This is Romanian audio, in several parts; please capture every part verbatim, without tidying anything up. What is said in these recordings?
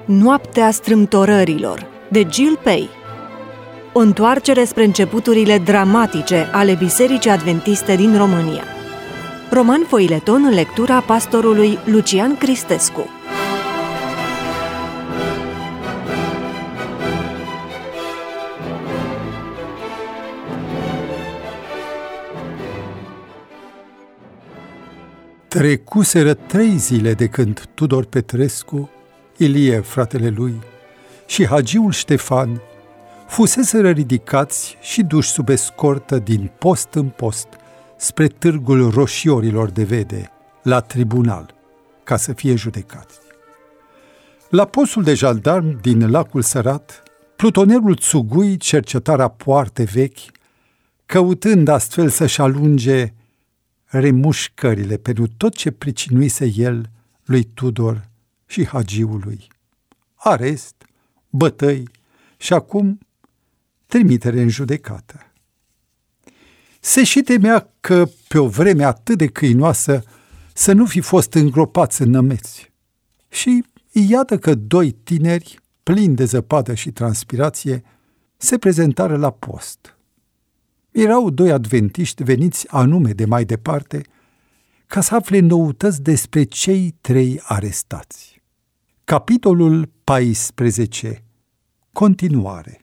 Noaptea strâmtorărilor, de Jill Pei. O întoarcere spre începuturile dramatice ale Bisericii Adventiste din România. Roman foileton în lectura pastorului Lucian Cristescu. Trecuseră trei zile de când Tudor Petrescu, Ilie, fratele lui, și hagiul Ștefan fuseseră ridicați și duși sub escortă din post în post spre târgul roșiorilor de vede, la tribunal, ca să fie judecați. La postul de jandarm din Lacul Sărat, plutonerul Țugui cerceta rapoarte vechi, căutând astfel să-și alunge remușcările pentru tot ce pricinuise el lui Tudor și hagiului. Arest, bătăi și acum trimitere în judecată. Se și temea că pe o vreme atât de câinoasă să nu fi fost îngropați în nămeți. Și iată că doi tineri, plini de zăpadă și transpirație, se prezentară la post. Erau doi adventiști veniți anume de mai departe ca să afle noutăți despre cei trei arestați. Capitolul paisprezece. Continuare.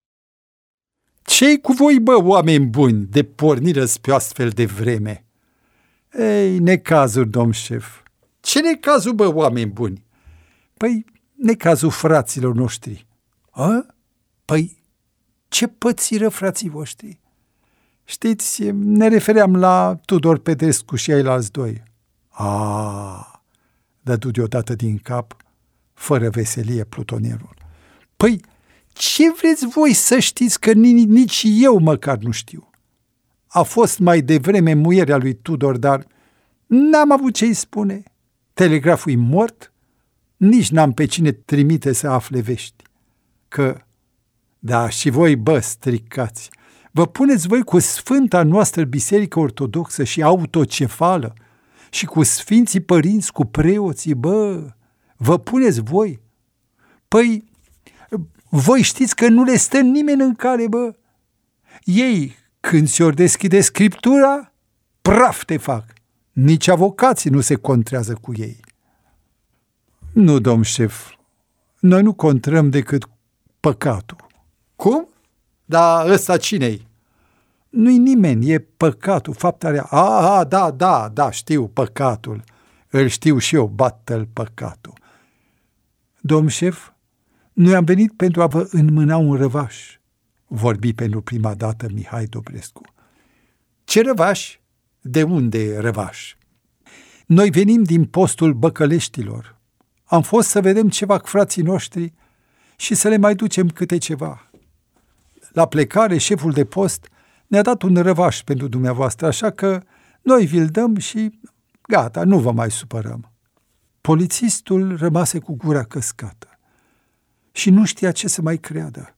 Ce-i cu voi, bă, oameni buni, de porniră pe astfel de vreme? Ei, necazuri, domn șef. Ce necazul, bă, oameni buni? Păi, necazul fraților noștri. A? Păi, ce pățiră frații voștri? Știți, ne refeream la Tudor Petrescu și ailalți doi. A, dădu deodată din cap, fără veselie, plutonerul. Păi, ce vreți voi să știți că nici eu măcar nu știu? A fost mai devreme muierea lui Tudor, dar n-am avut ce-i spune. Telegraful e mort, nici n-am pe cine trimite să afle vești. Că, da, și voi, bă, stricați, vă puneți voi cu sfânta noastră biserică ortodoxă și autocefală și cu sfinții părinți, cu preoții, bă, vă puneți voi? Păi, voi știți că nu le stă nimeni în cale, bă. Ei, când ți-or deschide Scriptura, praf te fac. Nici avocații nu se contrează cu ei. Nu, domn șef, noi nu contrăm decât păcatul. Cum? Dar ăsta cine-i? Nu-i nimeni, e păcatul, fapta rea. A, a, da, da, da, știu, păcatul. Îl știu și eu, bată-l păcatul. Domn șef, noi am venit pentru a vă înmâna un răvaș, vorbi pentru prima dată Mihai Dobrescu. Ce răvaș? De unde e răvaș? Noi venim din postul Băcăleștilor. Am fost să vedem ce fac frații noștri și să le mai ducem câte ceva. La plecare, șeful de post ne-a dat un răvaș pentru dumneavoastră, așa că noi vi-l dăm și gata, nu vă mai supărăm. Polițistul rămase cu gura căscată și nu știa ce să mai creadă.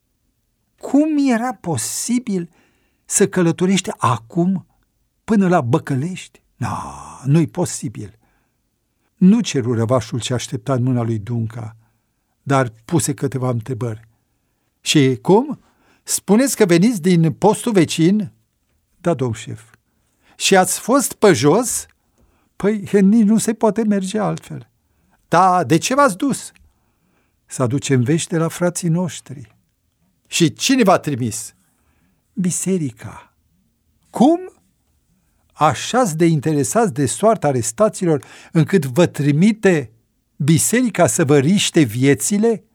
Cum era posibil să călătorești acum până la Băcălești? No, nu-i posibil. Nu ceru răvașul ce aștepta în mâna lui Dunca, dar puse câteva întrebări. Și cum? Spuneți că veniți din postul vecin? Da, domn șef. Și ați fost pe jos? Păi nici nu se poate merge altfel. Da, de ce v-ați dus? Să aducem vești de la frații noștri. Și cine v-a trimis? Biserica. Cum? Așa-s de interesați de soarta arestaților încât vă trimite biserica să vă riște viețile?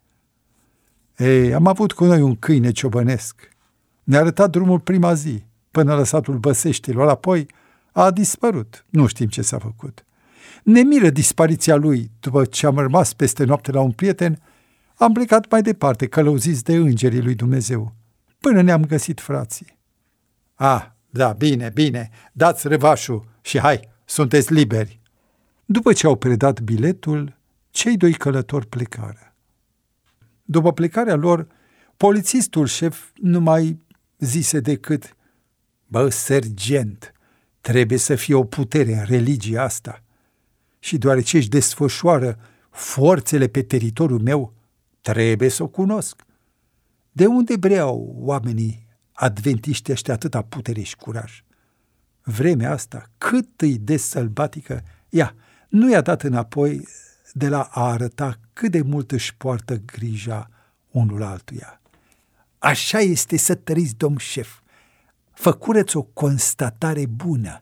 Ei, am avut cu noi un câine ciobănesc. Ne-a arătat drumul prima zi, până la satul Băseștilor, apoi a dispărut. Nu știm ce s-a făcut. Ne miră dispariția lui. După ce am rămas peste noapte la un prieten, am plecat mai departe, călăuziți de îngerii lui Dumnezeu, până ne-am găsit frații. Ah, da, bine, bine, dați răvașul și hai, sunteți liberi. După ce au predat biletul, cei doi călători plecară. După plecarea lor, polițistul șef nu mai zise decât: bă, sergent, trebuie să fie o putere în religia asta. Și deoarece își desfășoară forțele pe teritoriul meu, trebuie să o cunosc. De unde breau oamenii adventiști ăștia atâta putere și curaj? Vremea asta, cât îi de sălbatică, ea nu i-a dat înapoi de la a arăta cât de mult își poartă grija unul altuia. Așa este să tăriți, domn șef. Făcurăți o constatare bună.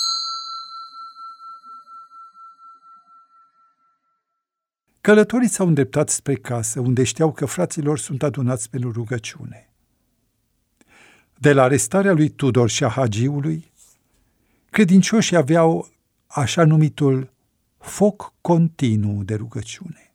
Călătorii s-au îndreptat spre casă, unde știau că fraților sunt adunați pentru rugăciune. De la arestarea lui Tudor și a hagiului, credincioșii aveau așa numitul foc continuu de rugăciune.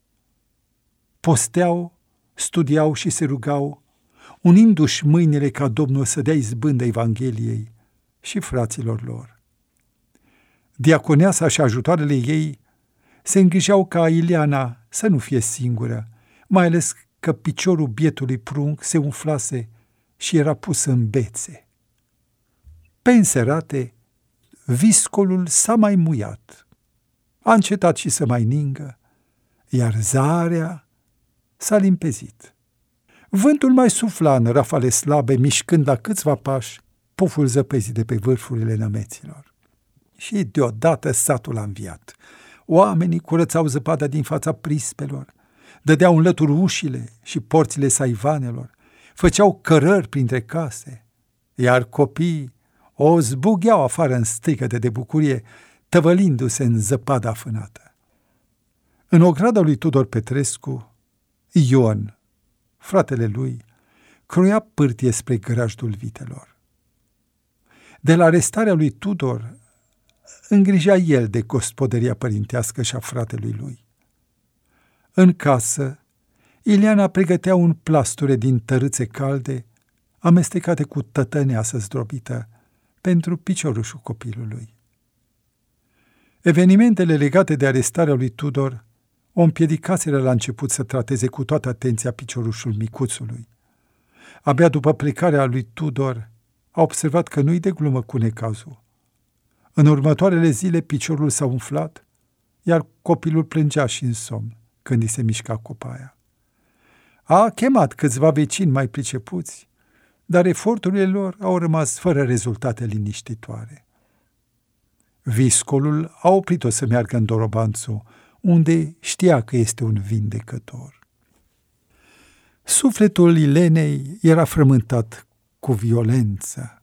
Posteau, studiau și se rugau, unindu-și mâinile ca Domnul să dea izbândă Evangheliei și fraților lor. Diaconeasa și ajutoarele ei se îngrijeau ca Ileana să nu fie singură, mai ales că piciorul bietului prunc se umflase și era pus în bețe. Pe înserate, viscolul s-a mai muiat, a încetat și să mai ningă, iar zarea s-a limpezit. Vântul mai sufla în rafale slabe, mișcând la câțiva pași puful zăpezii de pe vârfurile nămeților. Și deodată satul a înviat. Oamenii curățau zăpada din fața prispelor, dădeau în lături ușile și porțile saivanelor, făceau cărări printre case, iar copiii o zbugheau afară în strigăte de bucurie, tăvălindu-se în zăpada afânată. În ograda lui Tudor Petrescu, Ion, fratele lui, croia pârtie spre grajdul vitelor. De la arestarea lui Tudor, îngrija el de gospodăria părintească și a fratelui lui. În casă, Ileana pregătea un plasture din tărâțe calde, amestecate cu tătăneasă zdrobită, pentru piciorușul copilului. Evenimentele legate de arestarea lui Tudor o împiedicaseră la început să trateze cu toată atenția piciorușul micuțului. Abia după plecarea lui Tudor, a observat că nu-i de glumă cu necazul. În următoarele zile, piciorul s-a umflat, iar copilul plângea și în somn când îi se mișca copaia. A chemat câțiva vecini mai pricepuți, dar eforturile lor au rămas fără rezultate liniștitoare. Viscolul a oprit-o să meargă în Dorobanțu, unde știa că este un vindecător. Sufletul Ilenei era frământat cu violență.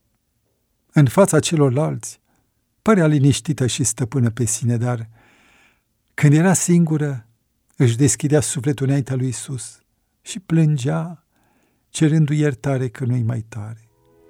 În fața celorlalți, părea liniștită și stăpână pe sine, dar când era singură, își deschidea sufletul înaintea lui Iisus și plângea, cerându-i iertare că nu-i mai tare.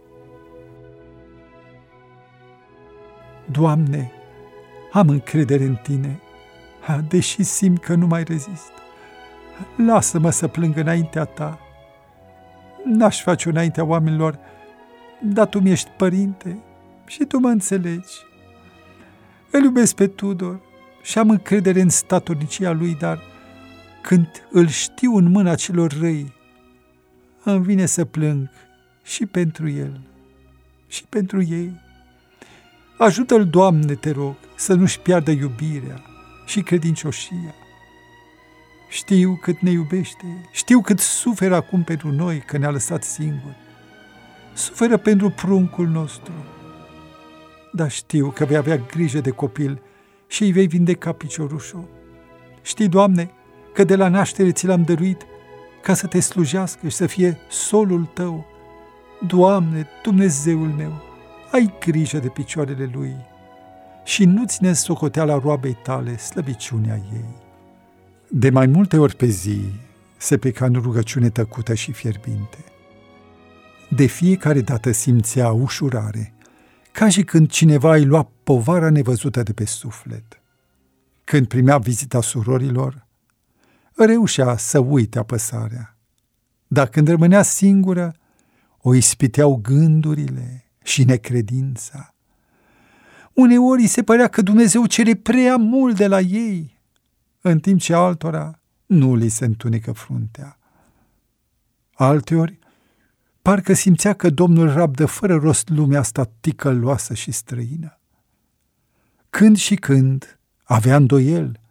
Doamne, am încredere în Tine, deși simt că nu mai rezist. Lasă-mă să plâng înaintea Ta. N-aș face-o înaintea oamenilor, dar Tu mi-ești părinte și Tu mă înțelegi. Îl iubesc pe Tudor și am încredere în statornicia lui, dar când îl știu în mâna celor răi, îmi vine să plâng și pentru el și pentru ei. Ajută-l, Doamne, te rog, să nu-și piardă iubirea și credincioșia. Știu cât ne iubește, știu cât suferă acum pentru noi că ne-a lăsat singuri. Suferă pentru pruncul nostru, dar știu că vei avea grijă de copil și îi vei vindeca piciorușul. Știi, Doamne, că de la naștere ți l-am dăruit ca să te slujească și să fie solul Tău. Doamne, Dumnezeul meu, ai grijă de picioarele lui și nu ține în socoteala roabei Tale slăbiciunea ei. De mai multe ori pe zi se pleca în rugăciune tăcută și fierbinte. De fiecare dată simțea ușurare, ca și când cineva îi lua povara nevăzută de pe suflet. Când primea vizita surorilor, reușea să uite apăsarea, dar când rămânea singură, o ispiteau gândurile și necredința. Uneori îi se părea că Dumnezeu cere prea mult de la ei, în timp ce altora nu li se întunecă fruntea. Alteori, parcă simțea că Domnul rabdă fără rost lumea asta ticăloasă și străină. Când și când avea îndoiel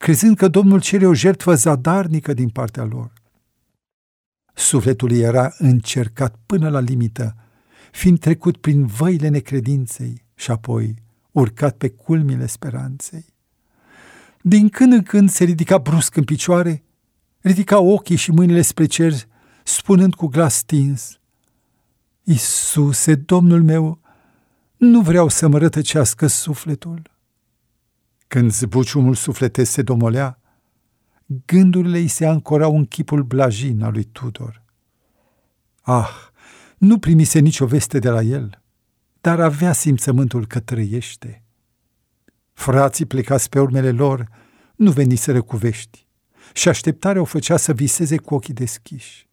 crezând că Domnul cere o jertfă zadarnică din partea lor. Sufletul era încercat până la limită, fiind trecut prin văile necredinței și apoi urcat pe culmile speranței. Din când în când se ridica brusc în picioare, ridica ochii și mâinile spre cer, spunând cu glas stins: Iisuse, Domnul meu, nu vreau să-mi rătăcească sufletul. Când zbuciumul sufletesc se domolea, gândurile îi se ancorau în chipul blajin al lui Tudor. Ah, nu primise nicio veste de la el, dar avea simțământul că trăiește. Frații plecați pe urmele lor nu veniseră cu vești și așteptarea o făcea să viseze cu ochii deschiși.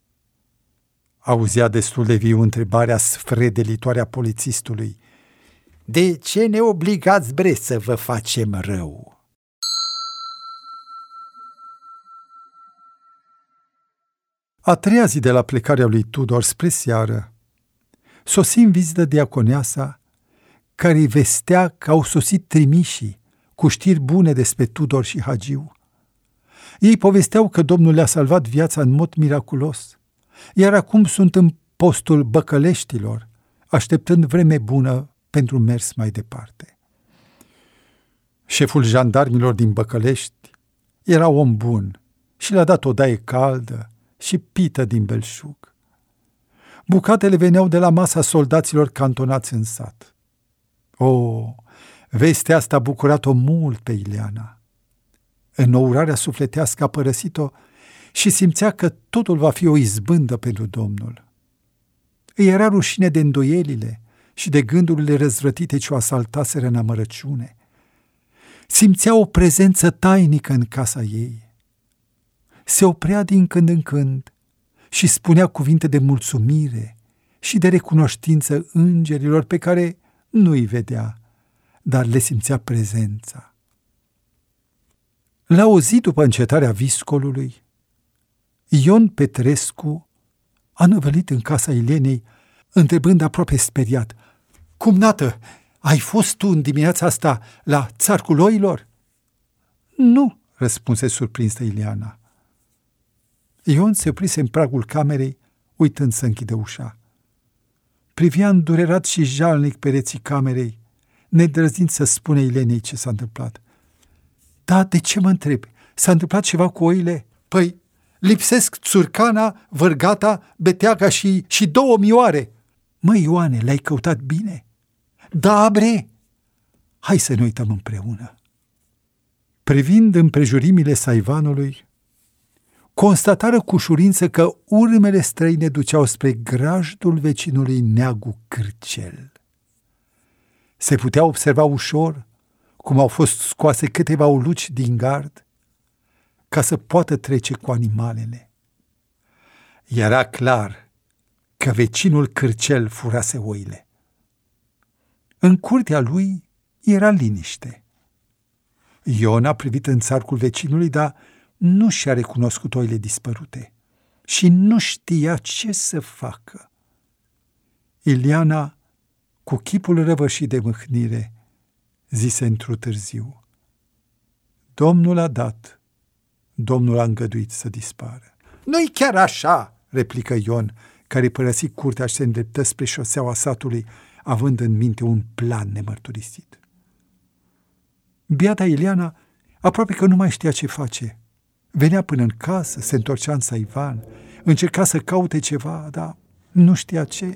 Auzea destul de viu întrebarea sfredelitoare a polițistului: De ce ne obligați, bre, să vă facem rău? A treia zi de la plecarea lui Tudor spre seară, sosi în vizită diaconeasa, care îi vestea că au sosit trimișii cu știri bune despre Tudor și Hagiu. Ei povesteau că Domnul le-a salvat viața în mod miraculos, iar acum sunt în postul Băcăleștilor, așteptând vreme bună pentru mers mai departe. Șeful jandarmilor din Băcălești era om bun și le-a dat o daie caldă și pită din belșug. Bucatele veneau de la masa soldaților cantonați în sat. O, vestea asta a bucurat-o mult pe Ileana. Înnourarea sufletească a părăsit-o și simțea că totul va fi o izbândă pentru Domnul. Îi era rușine de îndoielile și de gândurile răzvrătite ce o asaltaseră în amărăciune. Simțea o prezență tainică în casa ei. Se oprea din când în când și spunea cuvinte de mulțumire și de recunoștință îngerilor pe care nu îi vedea, dar le simțea prezența. La o zi după încetarea viscolului, Ion Petrescu a năvălit în casa Ilenei, întrebând aproape speriat: Cumnată, ai fost tu în dimineața asta la Țarcul Oilor? Nu, răspunse surprinsă Ileana. Ion se oprise în pragul camerei, uitând să închide ușa. Privea îndurerat și jalnic pereții camerei, nedrăznind să spune Ilenei ce s-a întâmplat. Da, de ce mă întrebi? S-a întâmplat ceva cu oile? Păi, lipsesc țurcana, vărgata, beteaga și, și două mioare. Măi, Ioane, le-ai căutat bine? Da, bre! Hai să ne uităm împreună. Privind împrejurimile saivanului, constatară cu ușurință că urmele străine duceau spre grajdul vecinului Neagu Cârcel. Se putea observa ușor cum au fost scoase câteva uluci din gard ca să poată trece cu animalele. Era clar că vecinul Cârcel furase oile. În curtea lui era liniște. Ion a privit în țarcul vecinului, dar nu și-a recunoscut oile dispărute și nu știa ce să facă. Ileana, cu chipul răvășit de mâhnire, zise într-o târziu: Domnul a dat, Domnul a îngăduit să dispară. Nu-i chiar așa, replică Ion, care părăsi curtea și se îndreptă spre șoseaua satului, având în minte un plan nemărturisit. Biata Ileana aproape că nu mai știa ce face. Venea până în casă, se întorcea în saivan, încerca să caute ceva, dar nu știa ce.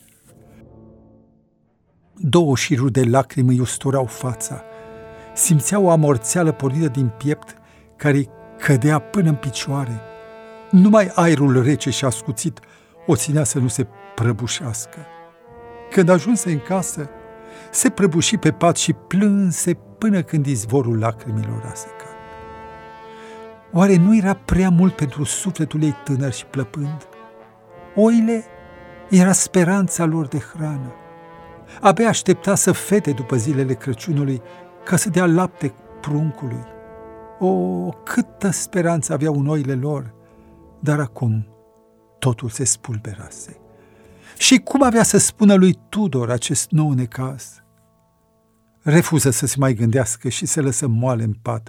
Două șiruri de lacrimi îi usturau fața. Simțea o amorțeală pornită din piept care îi cădea până în picioare. Numai aerul rece și ascuțit o ținea să nu se prăbușească. Când ajunse în casă, se prăbuși pe pat și plânse până când izvorul lacrimilor a secat. Oare nu era prea mult pentru sufletul ei tânăr și plăpând? Oile era speranța lor de hrană. Abia aștepta să fete după zilele Crăciunului ca să dea lapte pruncului. O, câtă speranță aveau în oile lor, dar acum totul se spulberase. Și cum avea să spună lui Tudor acest nou necaz? Refuză să se mai gândească și se lăsă moale în pat,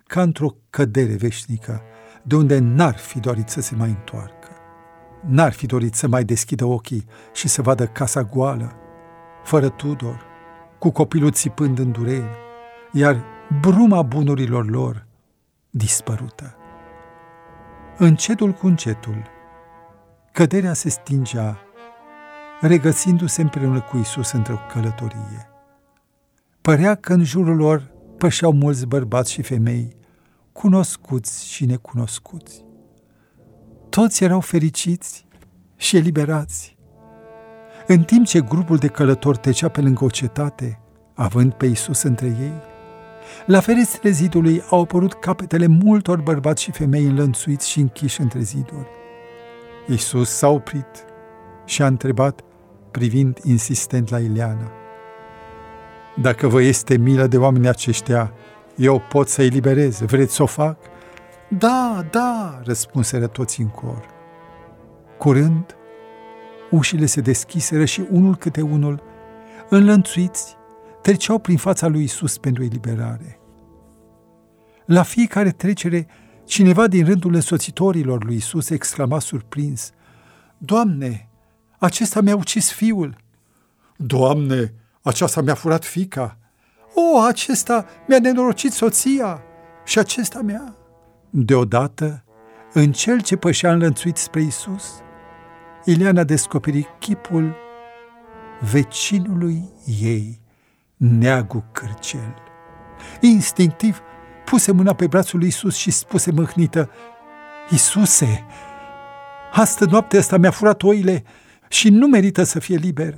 ca într-o cădere veșnică, de unde n-ar fi dorit să se mai întoarcă. N-ar fi dorit să mai deschidă ochii și să vadă casa goală, fără Tudor, cu copilul țipând în dureri, iar bruma bunurilor lor dispărută. Încetul cu încetul, căderea se stingea, regăsindu-se împreună cu Iisus într-o călătorie. Părea că în jurul lor pășeau mulți bărbați și femei, cunoscuți și necunoscuți. Toți erau fericiți și eliberați. În timp ce grupul de călători trecea pe lângă o cetate, având pe Iisus între ei, la ferestrele zidului au apărut capetele multor bărbați și femei înlănțuiți și închiși între ziduri. Iisus s-a oprit și a întrebat, privind insistent la Ileana: „Dacă vă este milă de oamenii aceștia, eu pot să-i eliberez. Vreți să o fac?” „Da, da!” răspunseră toți în cor. Curând, ușile se deschiseră și unul câte unul, înlănțuiți, treceau prin fața lui Iisus pentru eliberare. La fiecare trecere, cineva din rândul însoțitorilor lui Iisus exclama surprins: „Doamne, acesta mi-a ucis fiul!” „Doamne, aceasta mi-a furat fiica!” „O, acesta mi-a nenorocit soția!” „Și acesta mi-a...” Deodată, în cel ce pășea înlănțuit spre Iisus, Ileana descoperi chipul vecinului ei, neagul Cârcel. Instinctiv puse mâna pe brațul lui Iisus și spuse mâhnită: „Iisuse, astă noapte ăsta mi-a furat oile și nu merită să fie liber.”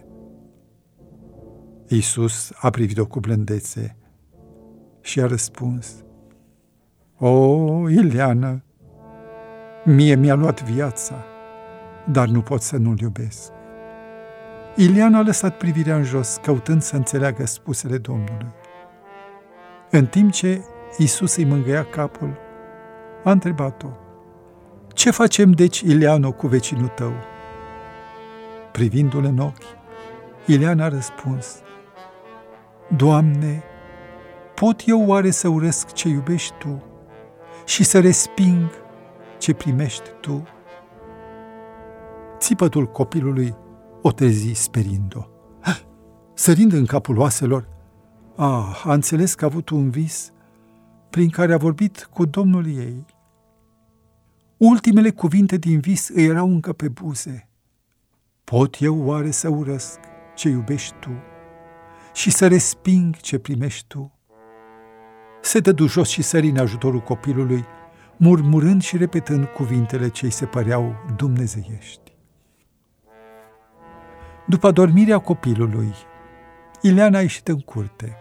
Iisus a privit-o cu blândețe și a răspuns: „O, Ileana, mie mi-a luat viața, dar nu pot să nu-l iubesc.” Ileana a lăsat privirea în jos, căutând să înțeleagă spusele Domnului. În timp ce Iisus îi mângâia capul, a întrebat-o: „Ce facem deci, Ileano, cu vecinul tău?” Privindu-l în ochi, Ileana a răspuns: „Doamne, pot eu oare să urăsc ce iubești Tu și să resping ce primești Tu?” Țipătul copilului o trezi sperind-o. Sărind în capul oaselor, ah, a înțeles că a avut un vis prin care a vorbit cu Domnul ei. Ultimele cuvinte din vis îi erau încă pe buze: „Pot eu oare să urăsc ce iubești Tu și să resping ce primești Tu?” Se dădu jos și sări în ajutorul copilului, murmurând și repetând cuvintele ce îi se păreau dumnezeiești. După adormirea copilului, Ileana a ieșit în curte.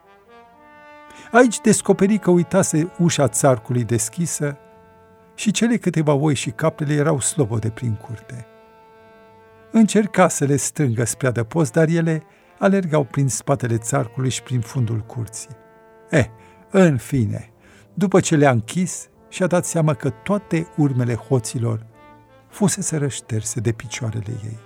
Aici descoperi că uitase ușa țarcului deschisă și cele câteva oi și caprele erau slobode prin curte. Încerca să le strângă spre adăpost, dar ele alergau prin spatele țarcului și prin fundul curții. Eh, în fine, după ce le-a închis, și-a dat seama că toate urmele hoților fuseseră șterse de picioarele ei.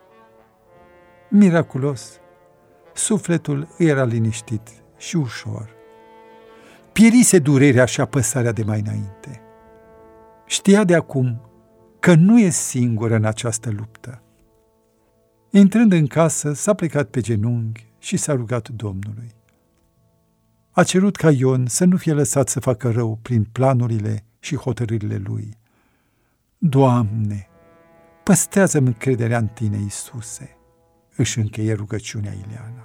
Miraculos, sufletul îi era liniștit și ușor. Pierise durerea și apăsarea de mai înainte. Știa de acum că nu e singură în această luptă. Intrând în casă, s-a plecat pe genunchi și s-a rugat Domnului. A cerut ca Ion să nu fie lăsat să facă rău prin planurile și hotărârile lui. „Doamne, păstrează-mi încrederea în Tine, Iisuse!” își încheie rugăciunea Ileana.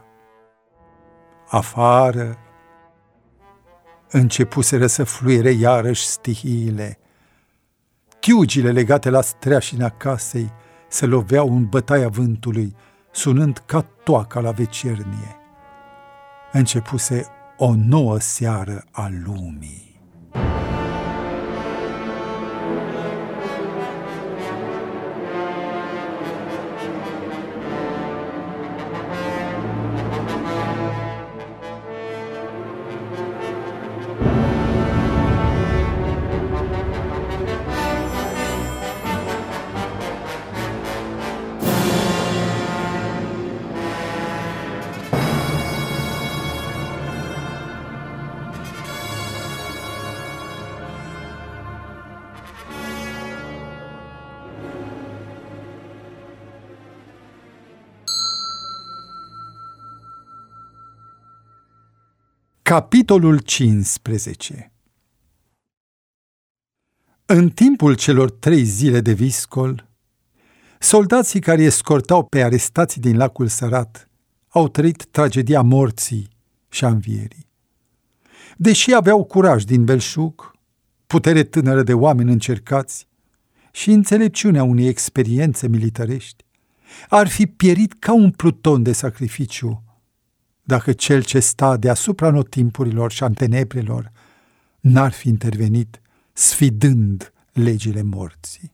Afară începuseră să fluiere iarăși stihiile. Chiugile legate la streașina casei se loveau în bătaia vântului, sunând ca toaca la vecernie. Începuse o nouă seară a lumii. Capitolul cincisprezece. În timpul celor trei zile de viscol, soldații care escortau pe arestații din lacul Sărat au trăit tragedia morții și a învierii. Deși aveau curaj din belșug, putere tânără de oameni încercați și înțelepciunea unei experiențe militarești, ar fi pierit ca un pluton de sacrificiu dacă cel ce sta deasupra anotimpurilor și antenebrelor n-ar fi intervenit sfidând legile morții.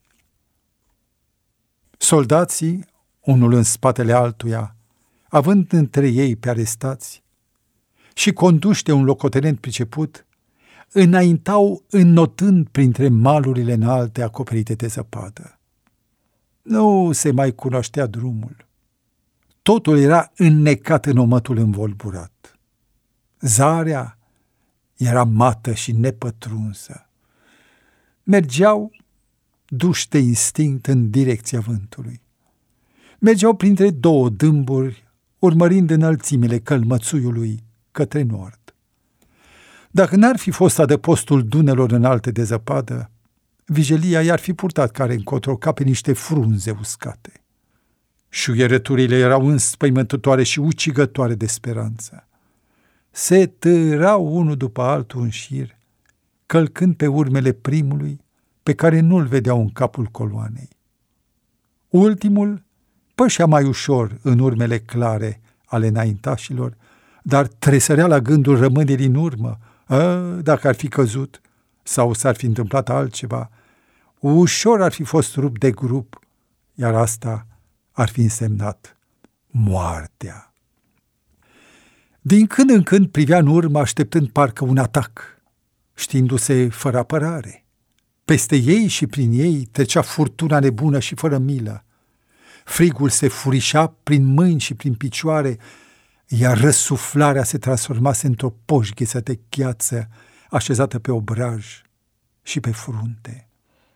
Soldații, unul în spatele altuia, având între ei pe arestați și conduși de un locotenent priceput, înaintau înnotând printre malurile înalte acoperite de zăpadă. Nu se mai cunoștea drumul. Totul era înnecat în omătul învolburat. Zarea era mată și nepătrunsă. Mergeau duși de instinct în direcția vântului. Mergeau printre două dâmburi, urmărind înălțimile călmățuiului către nord. Dacă n-ar fi fost adăpostul dunelor înalte de zăpadă, vijelia i-ar fi purtat care încotro ca pe niște frunze uscate. Șuierăturile erau înspăimântătoare și ucigătoare de speranță. Se târau unul după altul în șir, călcând pe urmele primului, pe care nu-l vedeau în capul coloanei. Ultimul pășea mai ușor în urmele clare ale înaintașilor, dar tresărea la gândul rămânerii în urmă. A, dacă ar fi căzut sau s-ar fi întâmplat altceva, ușor ar fi fost rupt de grup, iar asta ar fi însemnat moartea. Din când în când privea în urmă, așteptând parcă un atac, știindu-se fără apărare. Peste ei și prin ei trecea furtuna nebună și fără milă. Frigul se furișa prin mâini și prin picioare, iar răsuflarea se transformase într-o poșghiță de gheață așezată pe obraj și pe frunte.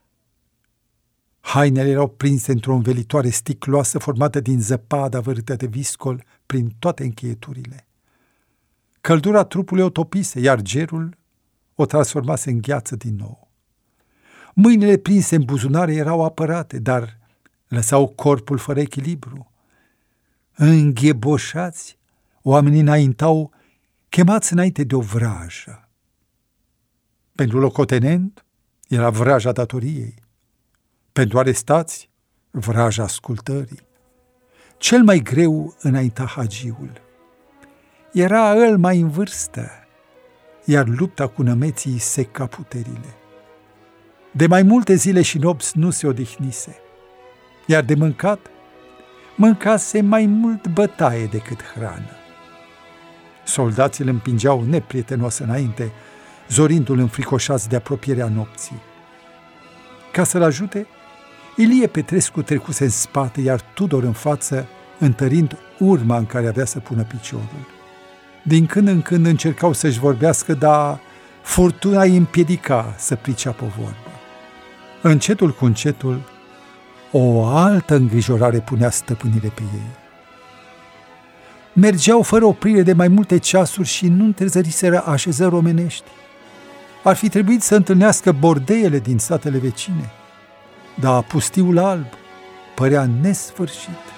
Hainele erau prinse într-o învelitoare sticloasă formată din zăpadă avărâtă de viscol prin toate încheieturile. Căldura trupului o topise, iar gerul o transformase în gheață din nou. Mâinile prinse în buzunare erau apărate, dar lăsau corpul fără echilibru. Îngheboșați, oamenii înaintau, chemați înainte de o vrajă. Pentru locotenent era vraja datoriei. Pentru arestați, vraja ascultării. Cel mai greu înainta hagiul. Era el mai în vârstă, iar lupta cu nămeții seca puterile. De mai multe zile și nopți nu se odihnise, iar de mâncat, mâncase mai mult bătaie decât hrană. Soldații îl împingeau neprietenos înainte, zorindu-l înfricoșați de apropierea nopții. Ca să-l ajute, Ilie Petrescu trecuse în spate, iar Tudor în față, întărind urma în care avea să pună piciorul. Din când în când încercau să-și vorbească, dar furtuna îi împiedica să priceapă o vorbă. Încetul cu încetul, o altă îngrijorare punea stăpânire pe ei. Mergeau fără oprire de mai multe ceasuri și nu întrezăriseră așezări omenești. Ar fi trebuit să întâlnească bordeele din satele vecine, dar pustiul alb părea nesfârșit.